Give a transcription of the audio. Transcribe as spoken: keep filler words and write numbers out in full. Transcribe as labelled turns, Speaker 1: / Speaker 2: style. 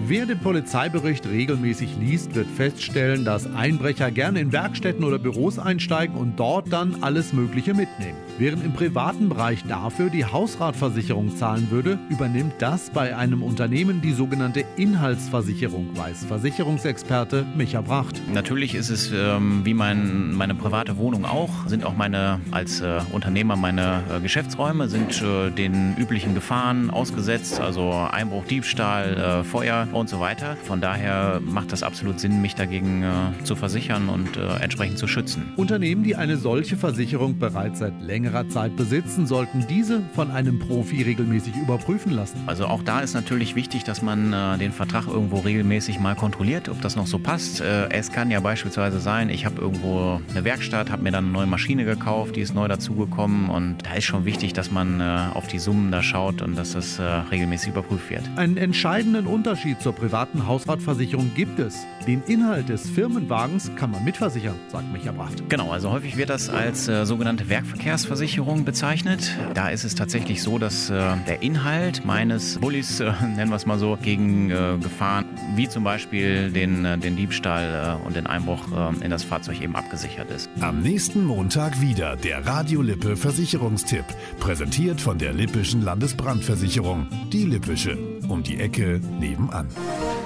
Speaker 1: Wer den Polizeibericht regelmäßig liest, wird feststellen, dass Einbrecher gerne in Werkstätten oder Büros einsteigen und dort dann alles Mögliche mitnehmen. Während im privaten Bereich dafür die Hausratversicherung zahlen würde, übernimmt das bei einem Unternehmen die sogenannte Inhaltsversicherung, weiß Versicherungsexperte Micha Bracht.
Speaker 2: Natürlich ist es ähm, wie mein, meine private Wohnung auch, sind auch meine als äh, Unternehmer meine äh, Geschäftsräume, sind äh, den üblichen Gefahren ausgesetzt, also Einbruch, Diebstahl, äh, Feuer und so weiter. Von daher macht das absolut Sinn, mich dagegen äh, zu versichern und äh, entsprechend zu schützen.
Speaker 1: Unternehmen, die eine solche Versicherung bereits seit längerer Zeit besitzen, sollten diese von einem Profi regelmäßig überprüfen lassen.
Speaker 2: Also auch da ist natürlich wichtig, dass man äh, den Vertrag irgendwo regelmäßig mal kontrolliert, ob das noch so passt. Äh, es kann ja beispielsweise sein, ich habe irgendwo eine Werkstatt, habe mir dann eine neue Maschine gekauft, die ist neu dazugekommen und da ist schon wichtig, dass man äh, auf die Summen da schaut und dass das äh, regelmäßig überprüft wird.
Speaker 1: Einen entscheidenden Unterschied zur privaten Hausratversicherung gibt es. Den Inhalt des Firmenwagens kann man mitversichern, sagt Micha Bracht.
Speaker 2: Genau, also häufig wird das als äh, sogenannte Werkverkehrsversicherung bezeichnet. Da ist es tatsächlich so, dass äh, der Inhalt meines Bullis, äh, nennen wir es mal so, gegen äh, Gefahren wie zum Beispiel den, äh, den Diebstahl äh, und den Einbruch äh, in das Fahrzeug eben abgesichert ist.
Speaker 3: Am nächsten Montag wieder der Radio Lippe Versicherungstipp, präsentiert von der Lippischen Landesbrandversicherung. Die Lippische, um die Ecke nebenan.